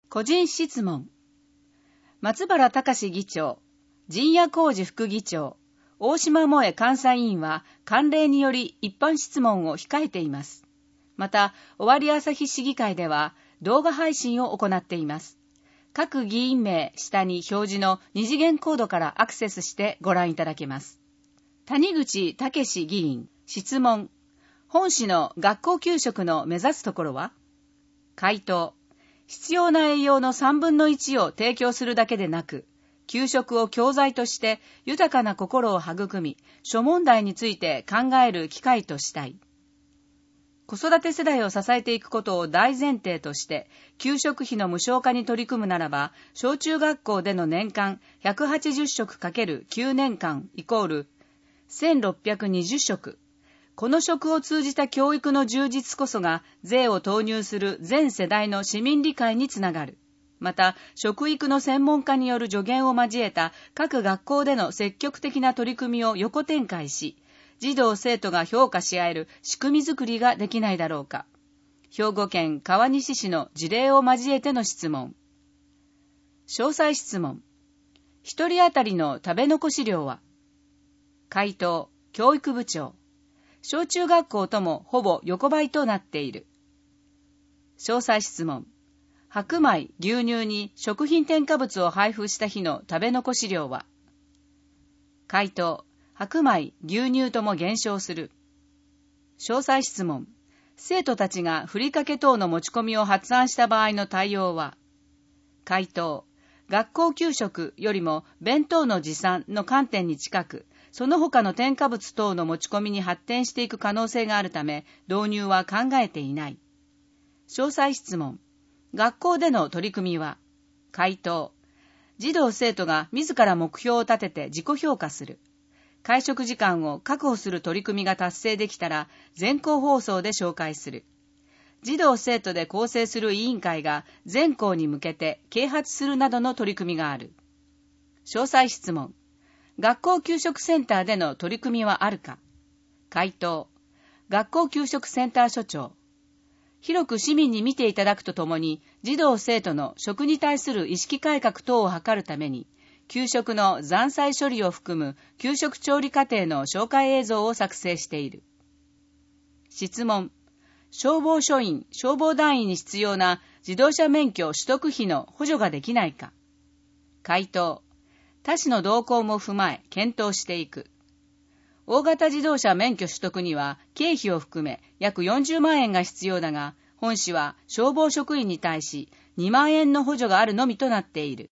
個人質問。松原隆議長、陣谷浩二副議長、大島萌監査委員は慣例により一般質問を控えています。また、尾張旭市議会では動画配信を行っています。各議員名下に表示の二次元コードからアクセスしてご覧いただけます。谷口武議員、質問。本市の学校給食の目指すところは？回答。必要な栄養の3分の1を提供するだけでなく、給食を教材として豊かな心を育み、諸問題について考える機会としたい。子育て世代を支えていくことを大前提として、給食費の無償化に取り組むならば、小中学校での年間180食 ×9 年間イコール1620食。この食を通じた教育の充実こそが税を投入する全世代の市民理解につながる。また、食育の専門家による助言を交えた各学校での積極的な取り組みを横展開し、児童生徒が評価し合える仕組み作りができないだろうか。兵庫県川西市の事例を交えての質問。詳細質問。一人当たりの食べ残し量は？回答。教育部長。小中学校ともほぼ横ばいとなっている。詳細質問。白米、牛乳に食品添加物を配布した日の食べ残し量は？回答。白米、牛乳とも減少する。詳細質問。生徒たちがふりかけ等の持ち込みを発案した場合の対応は？回答。学校給食よりも弁当の持参の観点に近く、その他の添加物等の持ち込みに発展していく可能性があるため、導入は考えていない。詳細質問。学校での取り組みは？回答。児童生徒が自ら目標を立てて自己評価する。会食時間を確保する取り組みが達成できたら、全校放送で紹介する。児童生徒で構成する委員会が全校に向けて啓発するなどの取り組みがある。詳細質問。学校給食センターでの取り組みはあるか？回答。学校給食センター所長。広く市民に見ていただくとともに、児童生徒の食に対する意識改革等を図るために、給食の残菜処理を含む給食調理過程の紹介映像を作成している。質問。消防署員、消防団員に必要な自動車免許取得費の補助ができないか？回答。他市の動向も踏まえ検討していく。大型自動車免許取得には経費を含め約40万円が必要だが、本市は消防職員に対し2万円の補助があるのみとなっている。